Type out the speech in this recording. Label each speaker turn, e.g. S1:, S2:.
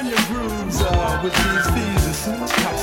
S1: your grooves with these fees. As soon as